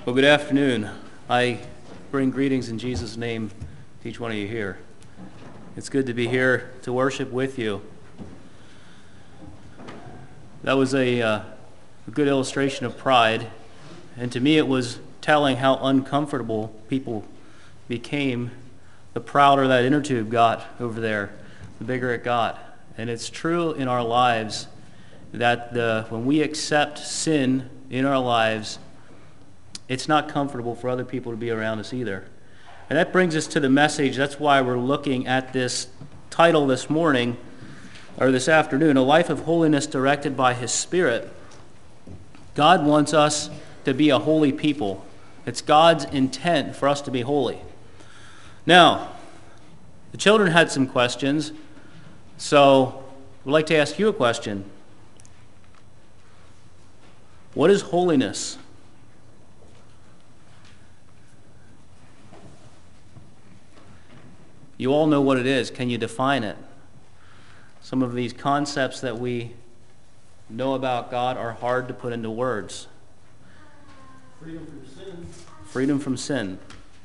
Well, good afternoon. I bring greetings in Jesus' name to each one of you here. It's good to be here to worship with you. That was a good illustration of pride, and to me it was telling how uncomfortable people became the prouder that inner tube got over there, the bigger it got. And it's true in our lives that when we accept sin in our lives, it's not comfortable for other people to be around us either. And that brings us to the message. That's why we're looking at this title this morning, or this afternoon, A Life of Holiness Directed by His Spirit. God wants us to be a holy people. It's God's intent for us to be holy. Now, the children had some questions, so I'd like to ask you a question. What is holiness? You all know what it is. Can you define it? Some of these concepts that we know about God are hard to put into words. Freedom from sin. Freedom from sin.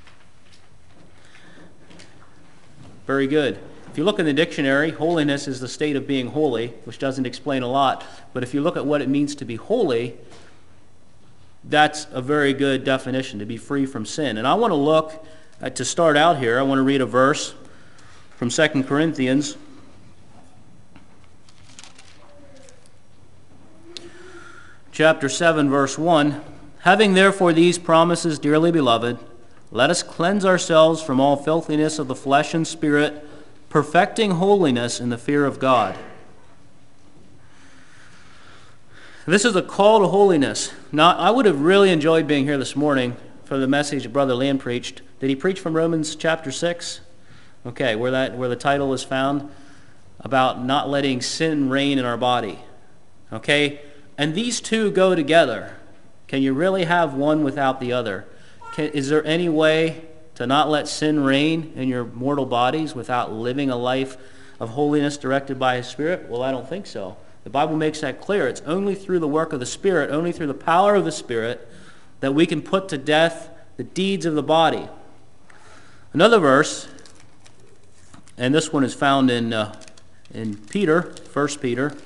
Very good. If you look in the dictionary, holiness is the state of being holy, which doesn't explain a lot. But if you look at what it means to be holy, that's a very good definition, to be free from sin. And I want to look, to start out here, I want to read a verse from 2 Corinthians. Chapter 7, verse 1. Having therefore these promises, dearly beloved, let us cleanse ourselves from all filthiness of the flesh and spirit, perfecting holiness in the fear of God. This is a call to holiness. Now, I would have really enjoyed being here this morning for the message Brother Land preached. Did he preach from Romans chapter 6? Okay, where the title is found, about not letting sin reign in our body. Okay, and these two go together. Can you really have one without the other? Is there any way to not let sin reign in your mortal bodies without living a life of holiness directed by His Spirit? Well, I don't think so. The Bible makes that clear. It's only through the work of the Spirit, only through the power of the Spirit, that we can put to death the deeds of the body. Another verse, and this one is found in Peter, 1 Peter,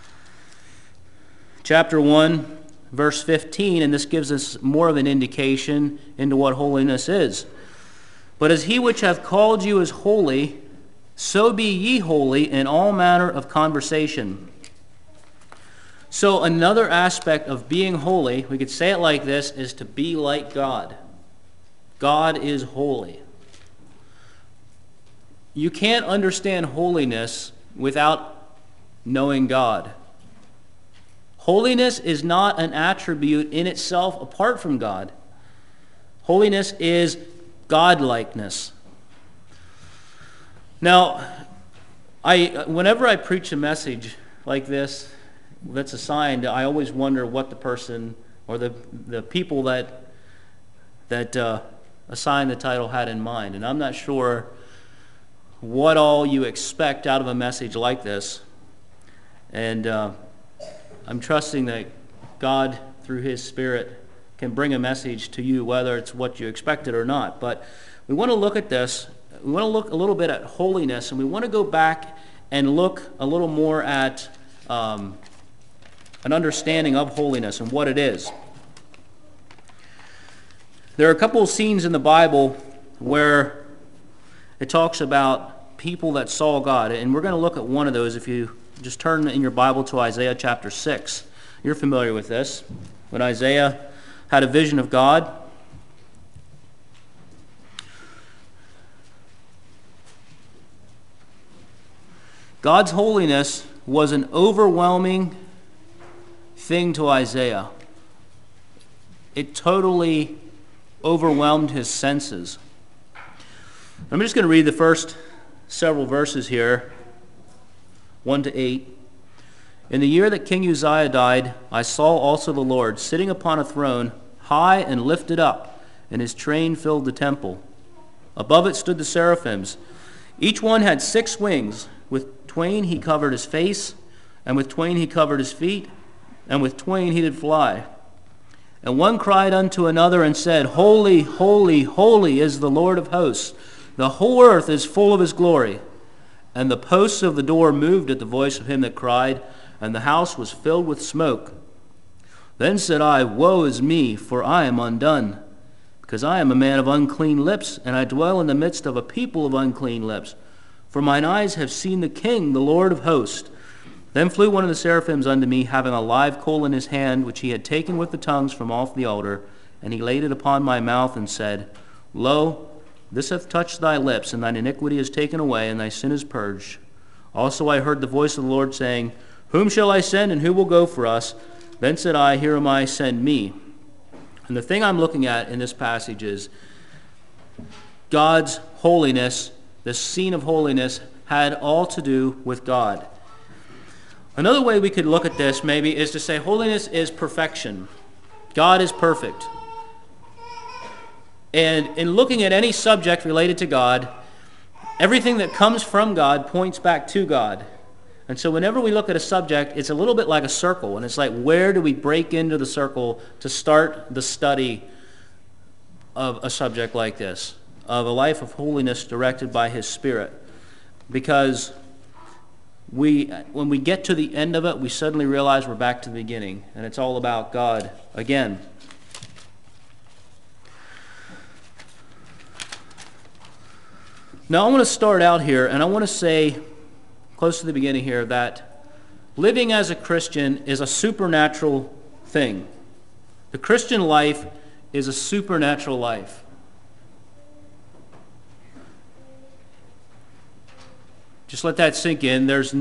chapter 1, verse 15, and this gives us more of an indication into what holiness is. But as He which hath called you is holy, so be ye holy in all manner of conversation. So another aspect of being holy, we could say it like this, is to be like God. God is holy. You can't understand holiness without knowing God. Holiness is not an attribute in itself apart from God. Holiness is godlikeness. Now, whenever I preach a message like this that's assigned, I always wonder what the person or the people that assigned the title had in mind. And I'm not sure what all you expect out of a message like this. And I'm trusting that God, through His Spirit, can bring a message to you, whether it's what you expected or not. But we want to look at this. We want to look a little bit at holiness, and we want to go back and look a little more at an understanding of holiness and what it is. There are a couple of scenes in the Bible where it talks about people that saw God, and we're going to look at one of those. If you just turn in your Bible to Isaiah chapter 6. You're familiar with this. When Isaiah had a vision of God, God's holiness was an overwhelming thing to Isaiah. It totally overwhelmed his senses. I'm just going to read the first several verses here, 1 to 8. In the year that King Uzziah died, I saw also the Lord sitting upon a throne, high and lifted up, and His train filled the temple. Above it stood the seraphims. Each one had 6 wings. With twain he covered his face, and with twain he covered his feet, and with twain he did fly. And one cried unto another and said, Holy, holy, holy is the Lord of hosts. The whole earth is full of his glory. And the posts of the door moved at the voice of him that cried, and the house was filled with smoke. Then said I, Woe is me, for I am undone, because I am a man of unclean lips, and I dwell in the midst of a people of unclean lips. For mine eyes have seen the King, the Lord of hosts. Then flew one of the seraphims unto me, having a live coal in his hand, which he had taken with the tongues from off the altar, and he laid it upon my mouth, and said, Lo, this hath touched thy lips, and thine iniquity is taken away, and thy sin is purged. Also I heard the voice of the Lord saying, Whom shall I send, and who will go for us? Then said I, Here am I, send me. And the thing I'm looking at in this passage is God's holiness. The scene of holiness had all to do with God. Another way we could look at this maybe is to say holiness is perfection. God is perfect. And in looking at any subject related to God, everything that comes from God points back to God. And so whenever we look at a subject, it's a little bit like a circle. And it's like, where do we break into the circle to start the study of a subject like this, of a life of holiness directed by His Spirit? Because when we get to the end of it, we suddenly realize we're back to the beginning, and it's all about God again. Now I want to start out here, and I want to say, close to the beginning here, that living as a Christian is a supernatural thing. The Christian life is a supernatural life. Just let that sink in. There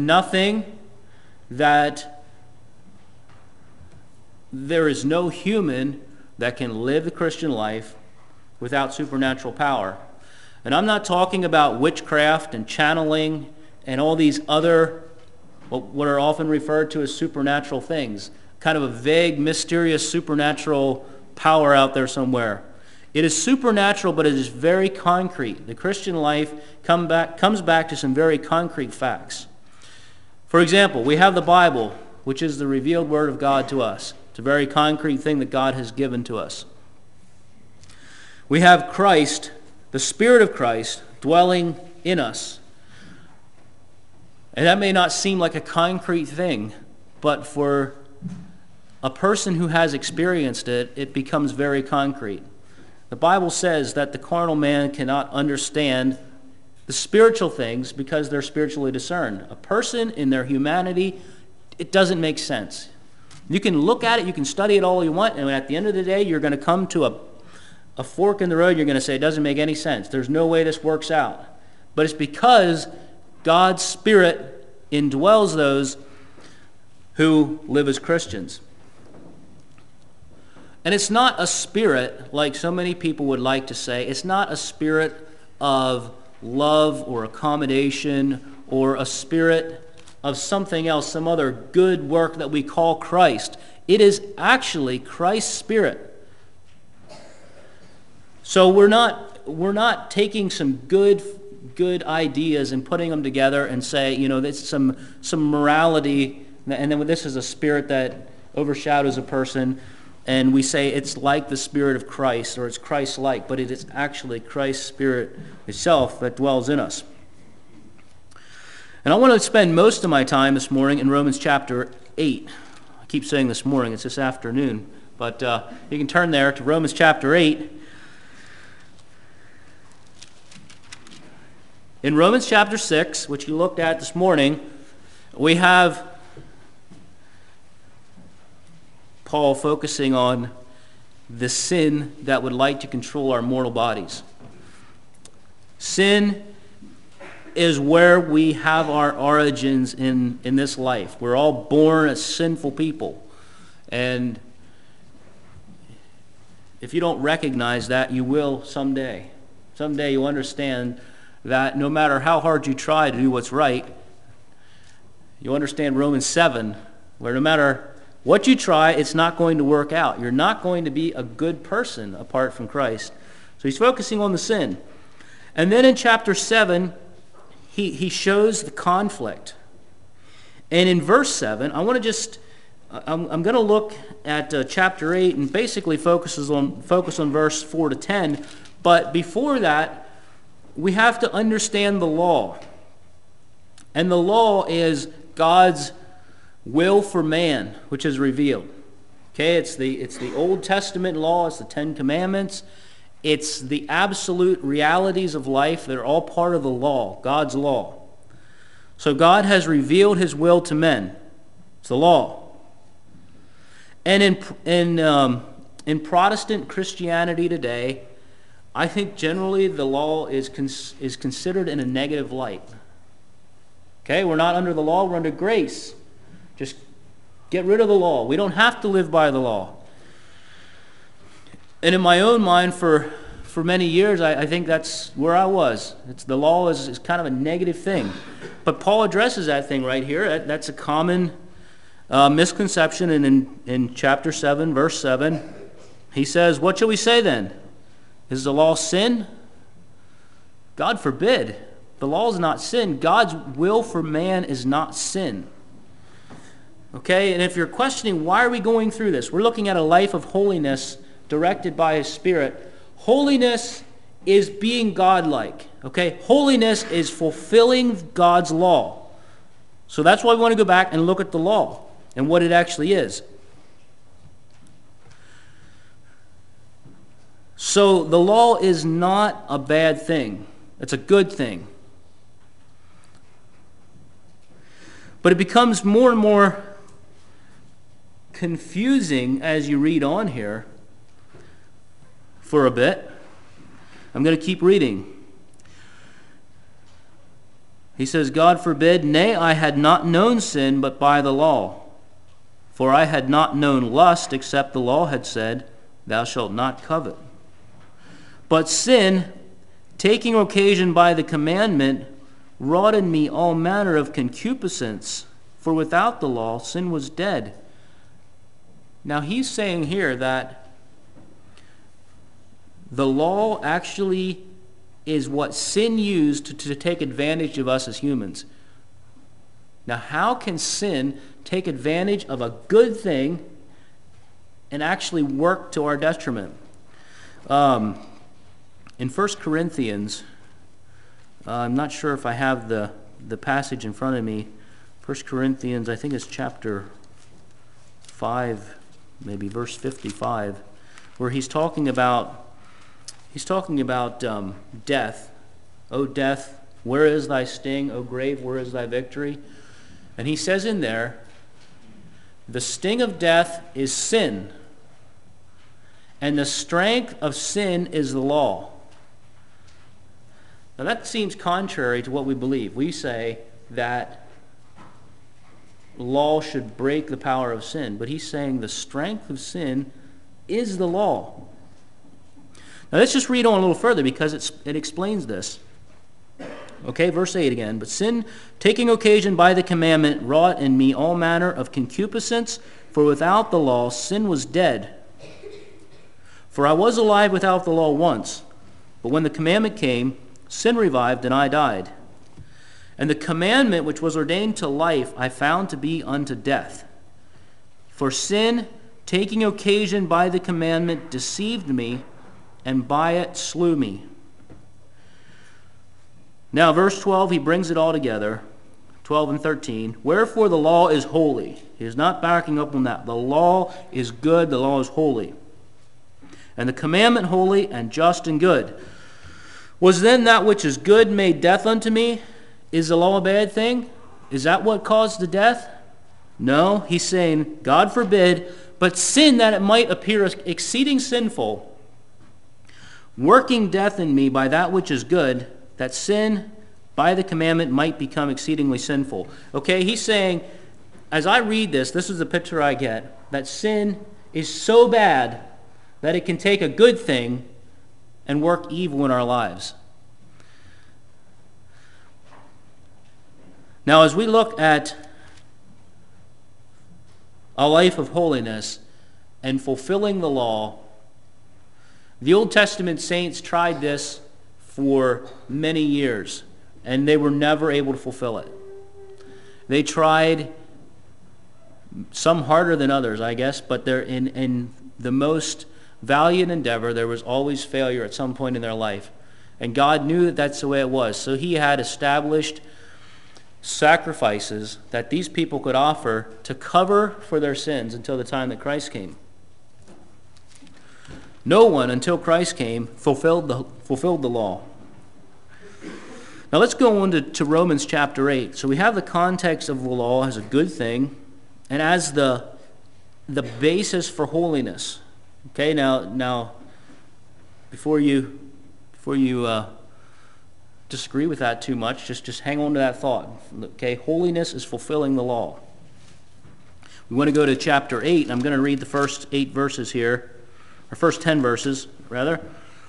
is no human that can live the Christian life without supernatural power. And I'm not talking about witchcraft and channeling and all these other, what are often referred to as supernatural things. Kind of a vague, mysterious, supernatural power out there somewhere. It is supernatural, but it is very concrete. The Christian life comes back to some very concrete facts. For example, we have the Bible, which is the revealed Word of God to us. It's a very concrete thing that God has given to us. We have Christ, the Spirit of Christ, dwelling in us. And that may not seem like a concrete thing, but for a person who has experienced it, it becomes very concrete. The Bible says that the carnal man cannot understand the spiritual things because they're spiritually discerned. A person in their humanity, it doesn't make sense. You can look at it, you can study it all you want, and at the end of the day, you're going to come to a fork in the road. You're going to say, it doesn't make any sense. There's no way this works out. But it's because God's Spirit indwells those who live as Christians. And it's not a spirit, like so many people would like to say, it's not a spirit of love or accommodation or a spirit of something else, some other good work that we call Christ. It is actually Christ's Spirit. So we're not taking some good ideas and putting them together and say, that's some morality, and then this is a spirit that overshadows a person, and we say it's like the Spirit of Christ, or it's Christ-like, but it is actually Christ's Spirit itself that dwells in us. And I want to spend most of my time this morning in Romans chapter 8. I keep saying this morning, it's this afternoon, but you can turn there to Romans chapter 8. In Romans chapter 6, which you looked at this morning, we have Paul focusing on the sin that would like to control our mortal bodies. Sin is where we have our origins in this life. We're all born as sinful people. And if you don't recognize that, you will someday. Someday you'll understand that no matter how hard you try to do what's right, you'll understand Romans 7, where no matter what you try, it's not going to work out. You're not going to be a good person apart from Christ. So he's focusing on the sin. And then in chapter 7, he shows the conflict. And in verse 7, I want to just I'm going to look at chapter 8 and basically focus on verse 4 to 10. But before that, we have to understand the law. And the law is God's will for man, which is revealed. Okay, it's the Old Testament law, it's the Ten Commandments, it's the absolute realities of life that are all part of the law, God's law. So God has revealed His will to men. It's the law. And in Protestant Christianity today, I think generally the law is considered in a negative light. Okay, we're not under the law, we're under grace. Just get rid of the law. We don't have to live by the law. And in my own mind, for many years, I think that's where I was. The law is kind of a negative thing. But Paul addresses that thing right here. That's a common misconception. And in chapter 7, verse 7, he says, "What shall we say then? Is the law sin? God forbid. The law is not sin. God's will for man is not sin." Okay, and if you're questioning why are we going through this, we're looking at a life of holiness directed by His Spirit. Holiness is being godlike. Okay, holiness is fulfilling God's law. So that's why we want to go back and look at the law and what it actually is. So the law is not a bad thing. It's a good thing. But it becomes more and more confusing as you read on here for a bit. I'm going to keep reading. He says, "God forbid, nay, I had not known sin but by the law. For I had not known lust except the law had said, Thou shalt not covet. But sin, taking occasion by the commandment, wrought in me all manner of concupiscence, for without the law sin was dead." Now he's saying here that the law actually is what sin used to take advantage of us as humans. Now how can sin take advantage of a good thing and actually work to our detriment? In 1 Corinthians, I'm not sure if I have the passage in front of me. 1 Corinthians, I think it's chapter 5, maybe verse 55, where he's talking about death. "O death, where is thy sting? O grave, where is thy victory?" And he says in there, the sting of death is sin, and the strength of sin is the law. Now that seems contrary to what we believe. We say that law should break the power of sin, but he's saying the strength of sin is the law. Now let's just read on a little further because it explains this. Okay, verse 8 again. "But sin, taking occasion by the commandment, wrought in me all manner of concupiscence, for without the law sin was dead. For I was alive without the law once, but when the commandment came, sin revived, and I died. And the commandment which was ordained to life I found to be unto death. For sin, taking occasion by the commandment, deceived me, and by it slew me." Now, verse 12, he brings it all together, 12 and 13. "Wherefore the law is holy." He is not backing up on that. The law is good, the law is holy. "And the commandment holy and just and good. Was then that which is good made death unto me? Is the law a bad thing? Is that what caused the death? No," he's saying, "God forbid, but sin that it might appear exceeding sinful, working death in me by that which is good, that sin by the commandment might become exceedingly sinful." Okay, he's saying, as I read this is the picture I get, that sin is so bad that it can take a good thing and work evil in our lives. Now, as we look at a life of holiness and fulfilling the law, the Old Testament saints tried this for many years, and they were never able to fulfill it. They tried some harder than others, I guess, but they're in the most valiant endeavor, there was always failure at some point in their life. And God knew that that's the way it was. So he had established sacrifices that these people could offer to cover for their sins until the time that Christ came. No one, until Christ came, fulfilled the law. Now let's go on to Romans chapter 8. So we have the context of the law as a good thing and as the basis for holiness. Okay, now before you disagree with that too much, just hang on to that thought. Okay, holiness is fulfilling the law. We want to go to chapter 8, and I'm going to read the first 8 verses here, or first 10 verses, rather.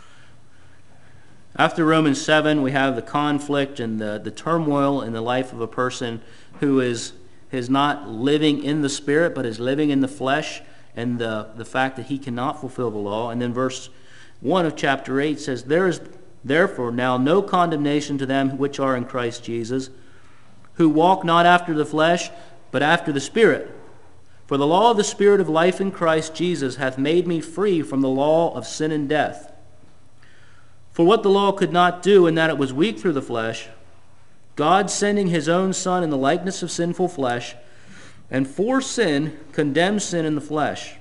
After Romans 7, we have the conflict and the turmoil in the life of a person who is not living in the Spirit, but is living in the flesh, and the fact that he cannot fulfill the law. And then verse 1 of chapter 8 says, "There is therefore now no condemnation to them which are in Christ Jesus, who walk not after the flesh, but after the Spirit. For the law of the Spirit of life in Christ Jesus hath made me free from the law of sin and death. For what the law could not do, in that it was weak through the flesh, God sending his own Son in the likeness of sinful flesh, and for sin condemned sin in the flesh,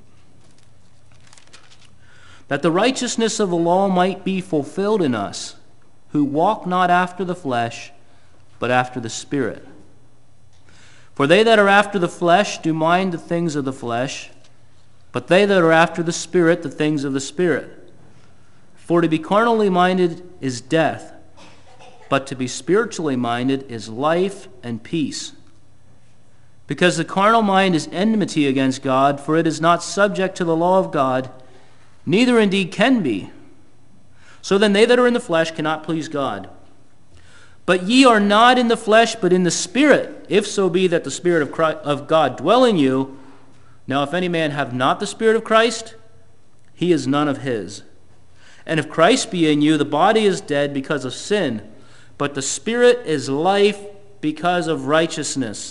that the righteousness of the law might be fulfilled in us, who walk not after the flesh, but after the Spirit. For they that are after the flesh do mind the things of the flesh, but they that are after the Spirit the things of the Spirit. For to be carnally minded is death, but to be spiritually minded is life and peace. Because the carnal mind is enmity against God, for it is not subject to the law of God, neither indeed can be. So then they that are in the flesh cannot please God. But ye are not in the flesh, but in the Spirit, if so be that the Spirit of God dwell in you. Now if any man have not the Spirit of Christ, he is none of his. And if Christ be in you, the body is dead because of sin, but the Spirit is life because of righteousness."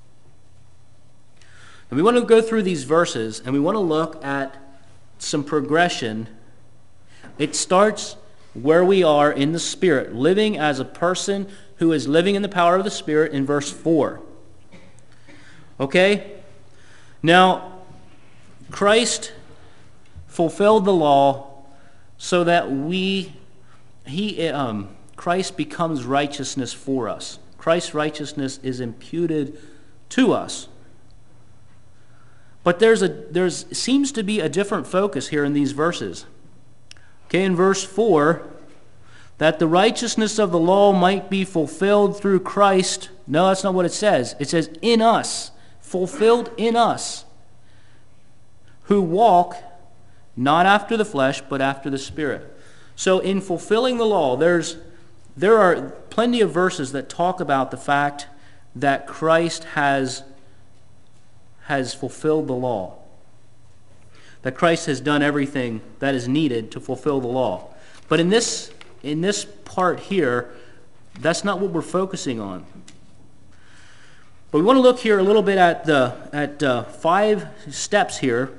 And we want to go through these verses, and we want to look at some progression. It starts where we are in the Spirit, living as a person who is living in the power of the Spirit in verse 4. Okay? Now, Christ fulfilled the law so that Christ becomes righteousness for us. Christ's righteousness is imputed to us. But there seems to be a different focus here in these verses. Okay, in verse 4, that the righteousness of the law might be fulfilled through Christ. No, that's not what it says. It says in us, fulfilled in us, who walk not after the flesh, but after the Spirit. So in fulfilling the law, there are plenty of verses that talk about the fact that Christ has fulfilled the law. That Christ has done everything that is needed to fulfill the law. But in this part here, that's not what we're focusing on. But we want to look here a little bit at 5 steps here.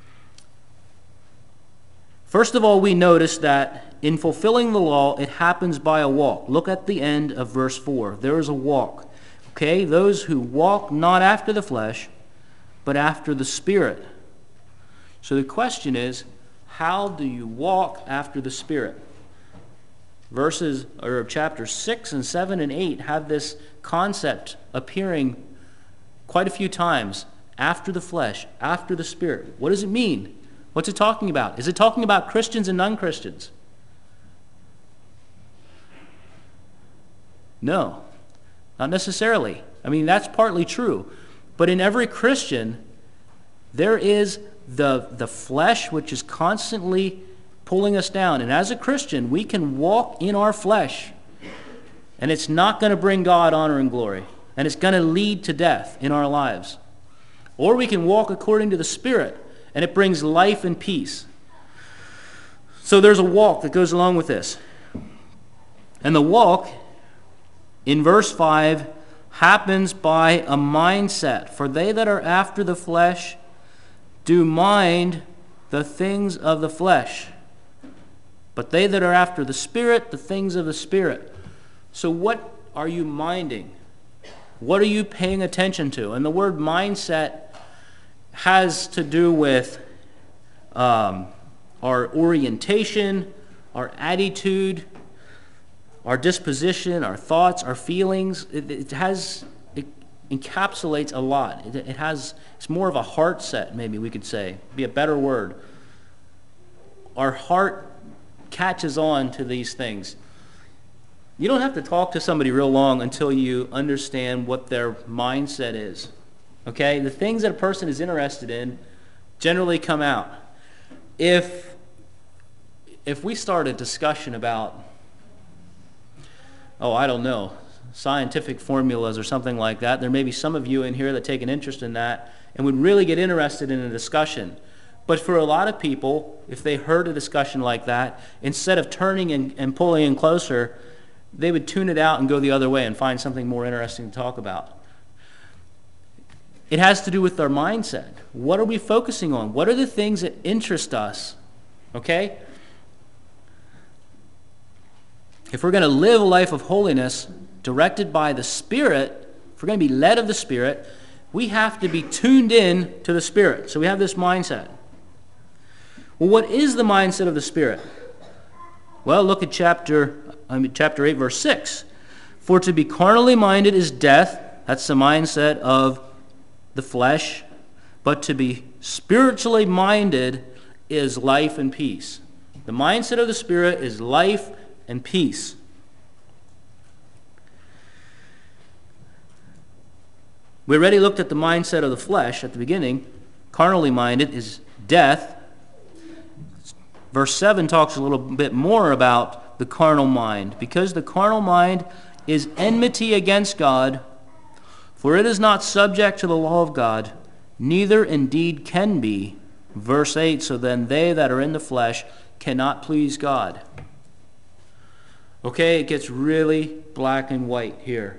First of all, we notice that in fulfilling the law, it happens by a walk. Look at the end of verse 4. There is a walk. Okay, those who walk not after the flesh, but after the Spirit. So the question is, how do you walk after the Spirit? Chapters 6 and 7 and 8 have this concept appearing quite a few times. After the flesh, after the Spirit. What does it mean? What's it talking about? Is it talking about Christians and non-Christians? No, not necessarily. I mean, that's partly true. But in every Christian, there is the flesh which is constantly pulling us down. And as a Christian, we can walk in our flesh, and it's not going to bring God honor and glory, and it's going to lead to death in our lives. Or we can walk according to the Spirit, and it brings life and peace. So there's a walk that goes along with this. And the walk, in verse 5, happens by a mindset. For they that are after the flesh do mind the things of the flesh, but they that are after the Spirit, the things of the Spirit. So what are you minding? What are you paying attention to? And the word mindset has to do with our orientation, our attitude, our disposition, our thoughts, our feelings. It encapsulates a lot. It's more of a heart set, maybe we could say, be a better word. Our heart catches on to these things. You don't have to talk to somebody real long until you understand what their mindset is. Okay? The things that a person is interested in generally come out. If we start a discussion about, I don't know, scientific formulas or something like that, there may be some of you in here that take an interest in that and would really get interested in a discussion. But for a lot of people, if they heard a discussion like that, instead of turning and pulling in closer, they would tune it out and go the other way and find something more interesting to talk about. It has to do with our mindset. What are we focusing on? What are the things that interest us? Okay? If we're going to live a life of holiness directed by the Spirit, if we're going to be led of the Spirit, we have to be tuned in to the Spirit. So we have this mindset. Well, what is the mindset of the Spirit? Well, look at chapter 8, verse 6. For to be carnally minded is death. That's the mindset of the flesh. But to be spiritually minded is life and peace. The mindset of the Spirit is life and peace. We already looked at the mindset of the flesh at the beginning. Carnally minded is death. Verse 7 talks a little bit more about the carnal mind. Because the carnal mind is enmity against God, for it is not subject to the law of God, neither indeed can be. Verse 8, so then they that are in the flesh cannot please God. Okay, it gets really black and white here.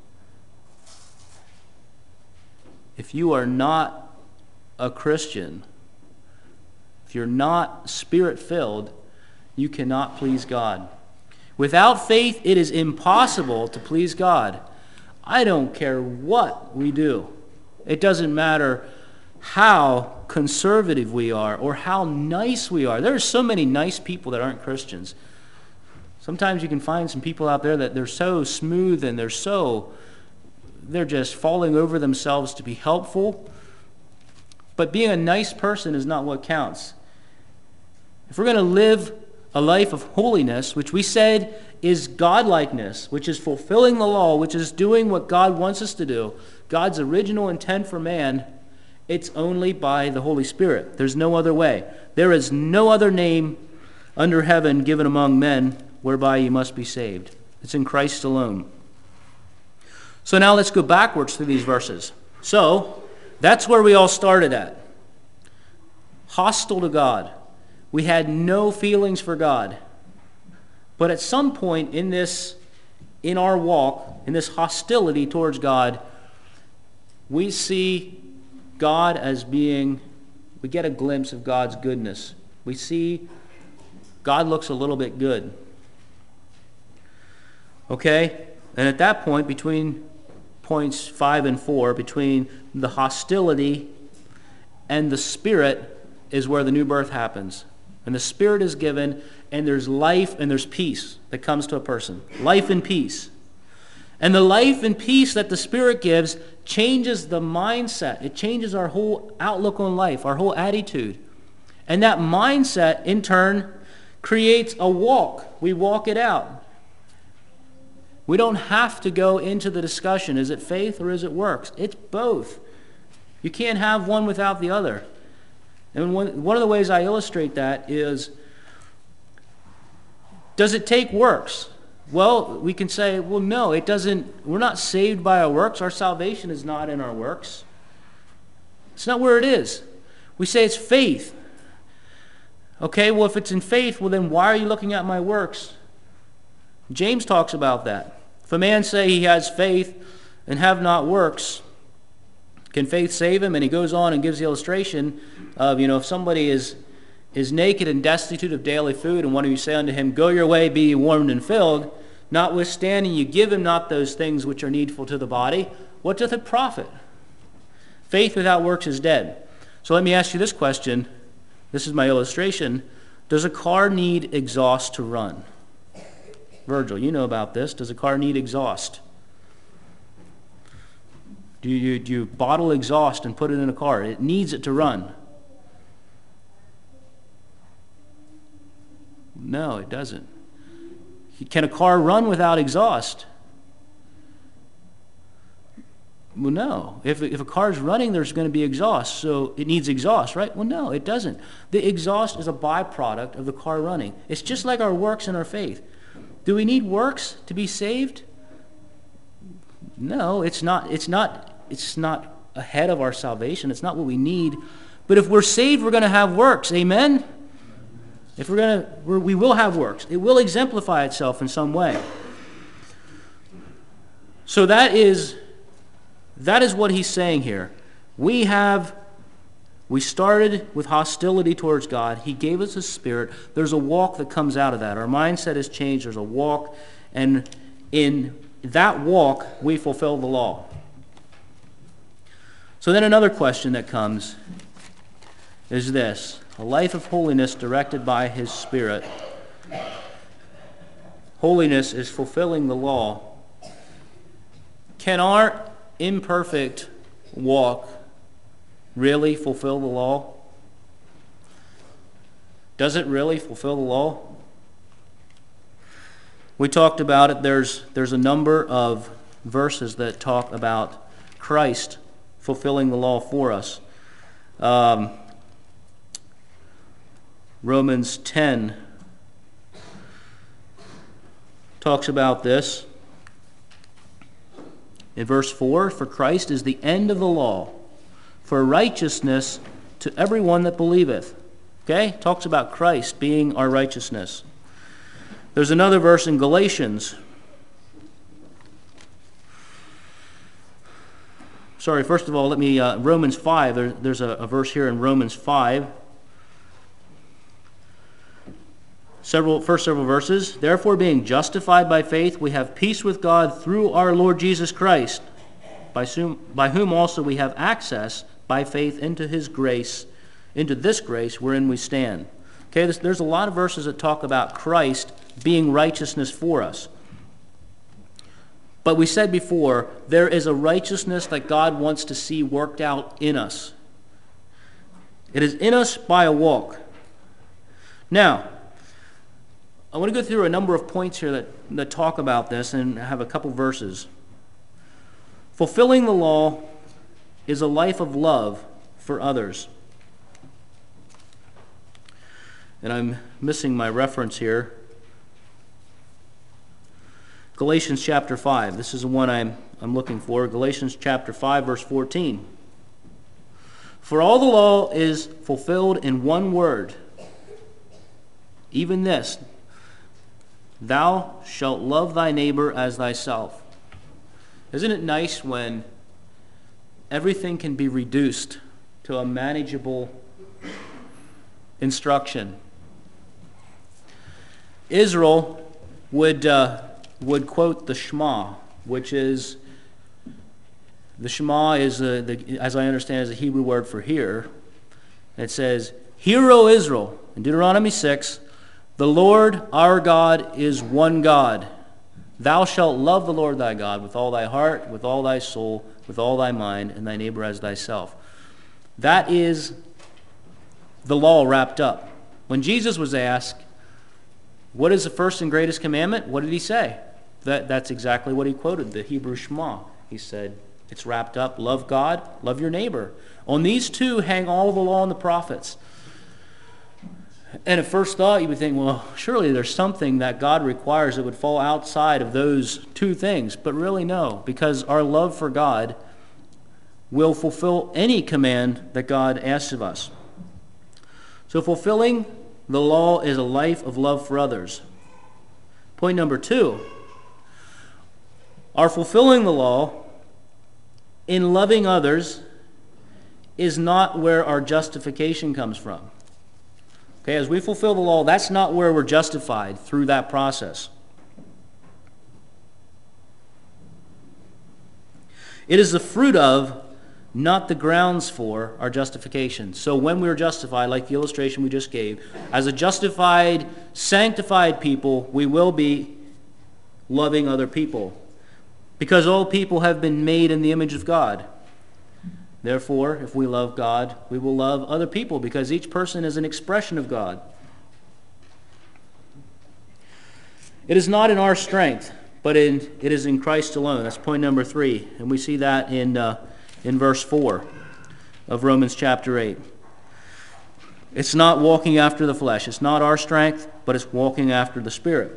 If you are not a Christian, if you're not Spirit-filled, you cannot please God. Without faith, it is impossible to please God. I don't care what we do. It doesn't matter how conservative we are or how nice we are. There are so many nice people that aren't Christians. Sometimes you can find some people out there that they're so smooth and they're just falling over themselves to be helpful. But being a nice person is not what counts. If we're going to live a life of holiness, which we said is godlikeness, which is fulfilling the law, which is doing what God wants us to do, God's original intent for man, it's only by the Holy Spirit. There's no other way. There is no other name under heaven given among men whereby you must be saved. It's in Christ alone. So now let's go backwards through these verses. So that's where we all started at. Hostile to God. We had no feelings for God. But at some point in our walk, in this hostility towards God, we see God as we get a glimpse of God's goodness. We see God looks a little bit good. Okay? And at that point, between points 5 and 4, between the hostility and the Spirit is where the new birth happens. And the Spirit is given, and there's life and there's peace that comes to a person. Life and peace. And the life and peace that the Spirit gives changes the mindset. It changes our whole outlook on life, our whole attitude. And that mindset, in turn, creates a walk. We walk it out. We don't have to go into the discussion, is it faith or is it works? It's both. You can't have one without the other. And one of the ways I illustrate that is, does it take works? Well, we can say, well, no, it doesn't. We're not saved by our works. Our salvation is not in our works. It's not where it is. We say it's faith. Okay, well, if it's in faith, well, then why are you looking at my works? James talks about that. If a man say he has faith and have not works, can faith save him? And he goes on and gives the illustration of, if somebody is naked and destitute of daily food, and one of you say unto him, Go your way, be ye warmed and filled, notwithstanding you give him not those things which are needful to the body, what doth it profit? Faith without works is dead. So let me ask you this question. This is my illustration. Does a car need exhaust to run? Virgil, you know about this. Does a car need exhaust? Do you bottle exhaust and put it in a car? It needs it to run. No, it doesn't. Can a car run without exhaust? Well, no. If a car is running, there's going to be exhaust, so it needs exhaust, right? Well, no, it doesn't. The exhaust is a byproduct of the car running. It's just like our works and our faith. Do we need works to be saved? No, it's not. It's not ahead of our salvation. It's not what we need. But if we're saved, we're going to have works. Amen? If we will have works. It will exemplify itself in some way. So that is what he's saying here. We started with hostility towards God. He gave us His Spirit. There's a walk that comes out of that. Our mindset has changed. There's a walk, and in that walk, we fulfill the law. So then another question that comes is this: a life of holiness directed by His Spirit. Holiness is fulfilling the law. Can our imperfect walk really fulfill the law? Does it really fulfill the law? We talked about it. There's a number of verses that talk about Christ fulfilling the law for us. Romans 10 talks about this. In verse 4, For Christ is the end of the law, for righteousness to everyone that believeth. Okay? Talks about Christ being our righteousness. There's another verse in Galatians. Sorry, first of all, let me, Romans 5. There's a verse here in Romans 5. First several verses. Therefore, being justified by faith, we have peace with God through our Lord Jesus Christ, by whom also we have access by faith into His grace, into this grace wherein we stand. Okay, there's a lot of verses that talk about Christ being righteousness for us. But we said before, there is a righteousness that God wants to see worked out in us. It is in us by a walk. Now, I want to go through a number of points here that talk about this and have a couple verses. Fulfilling the law is a life of love for others. And I'm missing my reference here. Galatians chapter 5. This is the one I'm looking for. Galatians chapter 5, verse 14. For all the law is fulfilled in one word, even this: Thou shalt love thy neighbor as thyself. Isn't it nice when everything can be reduced to a manageable instruction? Israel would quote the Shema, which is, the Shema is, as I understand, is a Hebrew word for hear. It says, Hear, O Israel, in Deuteronomy 6, the Lord our God is one God. Thou shalt love the Lord thy God with all thy heart, with all thy soul, with all thy mind, and thy neighbor as thyself. That is the law wrapped up. When Jesus was asked, what is the first and greatest commandment? What did he say? That's exactly what he quoted, the Hebrew Shema. He said, it's wrapped up, love God, love your neighbor. On these two hang all the law and the prophets. And at first thought, you would think, well, surely there's something that God requires that would fall outside of those two things. But really, no, because our love for God will fulfill any command that God asks of us. So fulfilling the law is a life of love for others. Point number 2, our fulfilling the law in loving others is not where our justification comes from. Okay, as we fulfill the law, that's not where we're justified through that process. It is the fruit of, not the grounds for, our justification. So when we're justified, like the illustration we just gave, as a justified, sanctified people, we will be loving other people. Because all people have been made in the image of God. Therefore, if we love God, we will love other people, because each person is an expression of God. It is not in our strength, but it is in Christ alone. That's point number 3. And we see that in verse 4 of Romans chapter 8. It's not walking after the flesh. It's not our strength, but it's walking after the Spirit.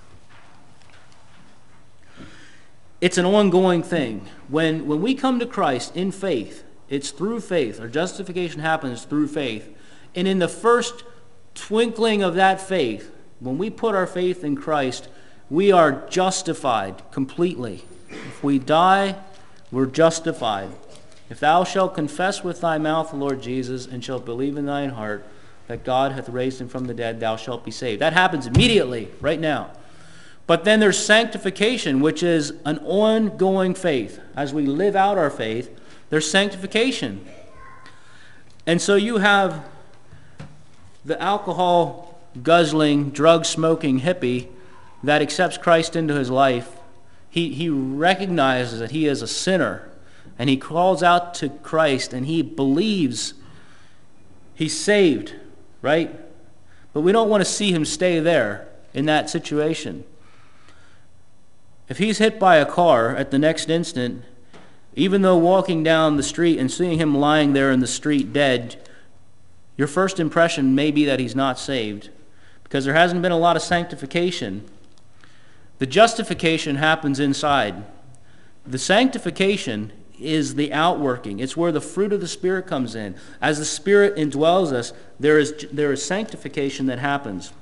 It's an ongoing thing. When we come to Christ in faith, it's through faith. Our justification happens through faith. And in the first twinkling of that faith, when we put our faith in Christ, we are justified completely. If we die, we're justified. If thou shalt confess with thy mouth the Lord Jesus, and shalt believe in thine heart that God hath raised him from the dead, thou shalt be saved. That happens immediately, right now. But then there's sanctification, which is an ongoing faith. As we live out our faith, there's sanctification. And so you have the alcohol guzzling, drug smoking hippie that accepts Christ into his life. He recognizes that he is a sinner, and he calls out to Christ, and he believes he's saved, right? But we don't want to see him stay there in that situation. If he's hit by a car at the next instant, even though walking down the street and seeing him lying there in the street dead, your first impression may be that he's not saved, because there hasn't been a lot of sanctification. The justification happens inside. The sanctification is the outworking. It's where the fruit of the Spirit comes in. As the Spirit indwells us, there is sanctification that happens.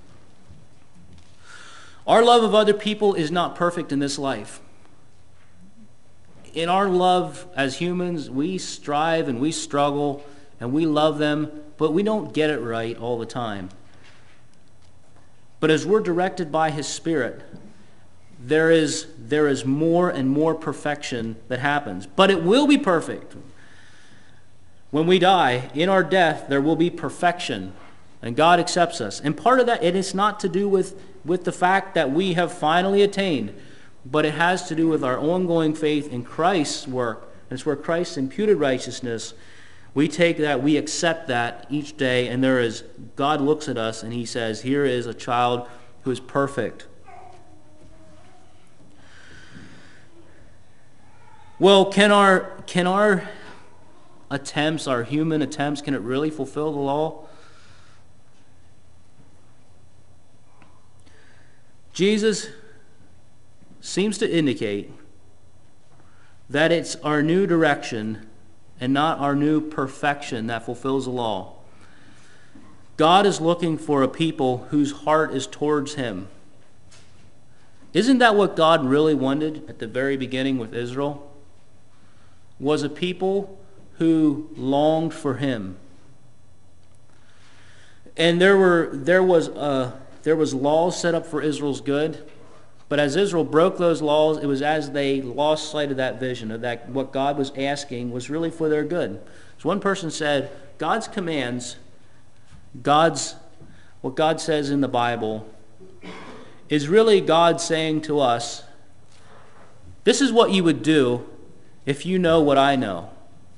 Our love of other people is not perfect in this life. In our love as humans, we strive and we struggle and we love them, but we don't get it right all the time. But as we're directed by His Spirit, there is more and more perfection that happens. But it will be perfect. When we die, in our death, there will be perfection. And God accepts us. And part of that, it is not to do with the fact that we have finally attained, but it has to do with our ongoing faith in Christ's work. And it's where Christ's imputed righteousness, we take that, we accept that each day, and God looks at us and He says, here is a child who is perfect. Well, can our attempts, our human attempts, can it really fulfill the law? Jesus seems to indicate that it's our new direction and not our new perfection that fulfills the law. God is looking for a people whose heart is towards Him. Isn't that what God really wanted at the very beginning with Israel? Was a people who longed for Him. And there was laws set up for Israel's good, but as Israel broke those laws, it was as they lost sight of that vision, of that what God was asking was really for their good. So one person said, God's commands, what God says in the Bible, is really God saying to us, this is what you would do if you know what I know.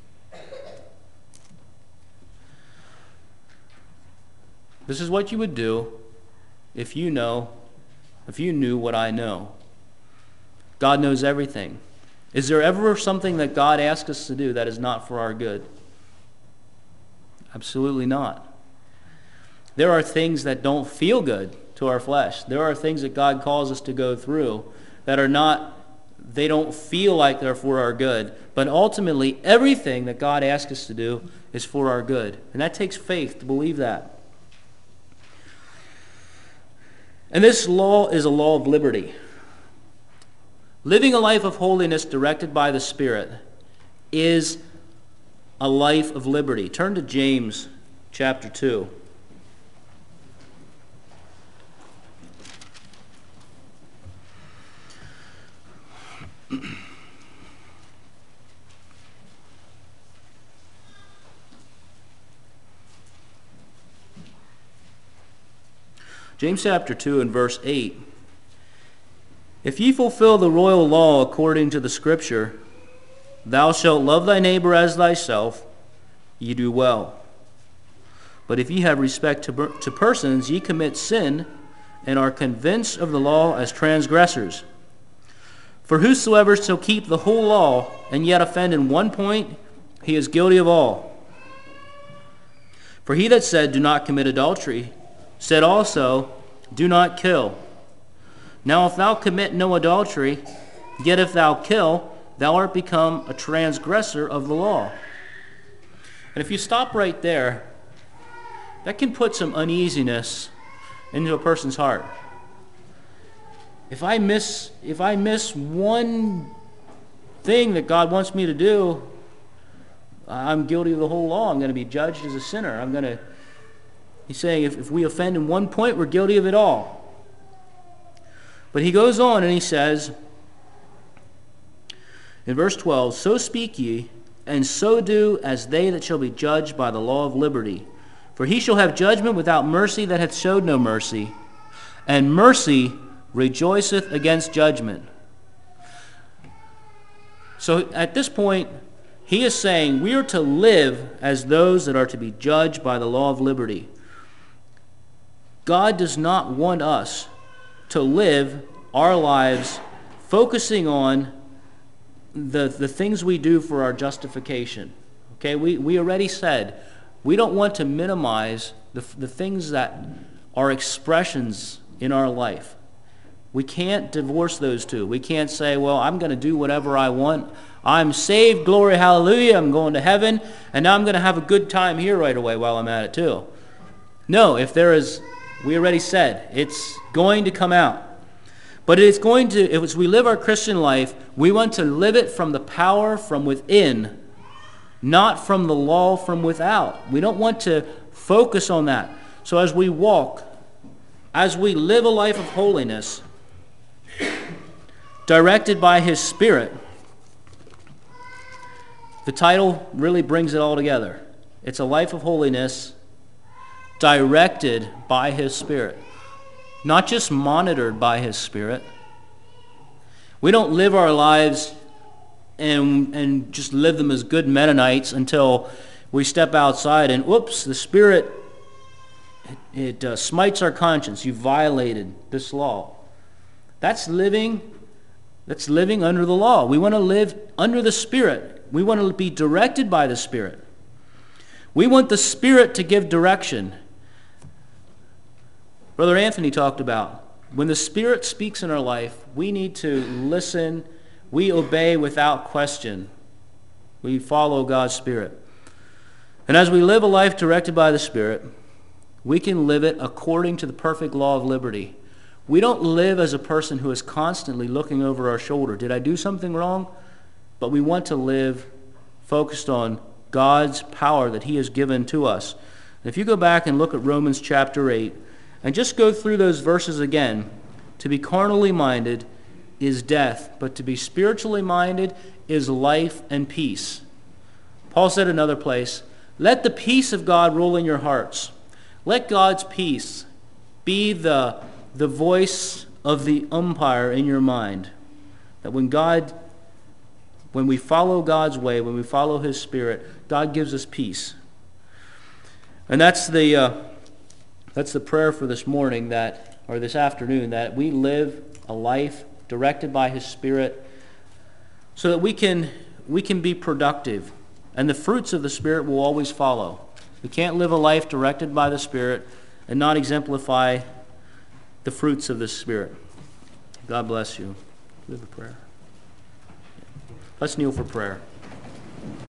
This is what you would do if you knew what I know. God knows everything. Is there ever something that God asks us to do that is not for our good? Absolutely not. There are things that don't feel good to our flesh. There are things that God calls us to go through that are not, they don't feel like they're for our good. But ultimately, everything that God asks us to do is for our good. And that takes faith to believe that. And this law is a law of liberty. Living a life of holiness directed by the Spirit is a life of liberty. Turn to James chapter 2. James chapter 2 and verse 8. If ye fulfill the royal law according to the Scripture, thou shalt love thy neighbor as thyself, ye do well. But if ye have respect to persons, ye commit sin, and are convinced of the law as transgressors. For whosoever shall keep the whole law, and yet offend in one point, he is guilty of all. For he that said, do not commit adultery, said also, do not kill. Now if thou commit no adultery, yet if thou kill, thou art become a transgressor of the law. And if you stop right there, that can put some uneasiness into a person's heart. If I miss one thing that God wants me to do, I'm guilty of the whole law. I'm going to be judged as a sinner. He's saying if we offend in one point, we're guilty of it all. But he goes on and he says, in verse 12, so speak ye, and so do as they that shall be judged by the law of liberty. For he shall have judgment without mercy that hath showed no mercy, and mercy rejoiceth against judgment. So at this point, he is saying we are to live as those that are to be judged by the law of liberty. God does not want us to live our lives focusing on the things we do for our justification. Okay, we already said we don't want to minimize the things that are expressions in our life. We can't divorce those two. We can't say, well, I'm going to do whatever I want. I'm saved, glory, hallelujah, I'm going to heaven, and now I'm going to have a good time here right away while I'm at it too. No, we already said, it's going to come out. But it's going to, as we live our Christian life, we want to live it from the power from within, not from the law from without. We don't want to focus on that. So as we walk, as we live a life of holiness, directed by His Spirit, the title really brings it all together. It's a life of holiness directed by His Spirit, not just monitored by His Spirit. We don't live our lives and just live them as good Mennonites until we step outside and whoops, the Spirit, it smites our conscience. You violated this law. That's living under the law. We want to live under the Spirit. We want to be directed by the Spirit. We want the Spirit to give direction. Brother Anthony talked about when the Spirit speaks in our life, we need to listen. We obey without question. We follow God's Spirit. And as we live a life directed by the Spirit, we can live it according to the perfect law of liberty. We don't live as a person who is constantly looking over our shoulder. Did I do something wrong? But we want to live focused on God's power that He has given to us. If you go back and look at Romans chapter 8, and just go through those verses again, to be carnally minded is death, but to be spiritually minded is life and peace. Paul said in another place, let the peace of God rule in your hearts. Let God's peace be the voice of the umpire in your mind. That when we follow God's way, when we follow His Spirit, God gives us peace. And that's the prayer for this morning or this afternoon, that we live a life directed by His Spirit so that we can be productive. And the fruits of the Spirit will always follow. We can't live a life directed by the Spirit and not exemplify the fruits of the Spirit. God bless you. Do we have a prayer? Let's kneel for prayer.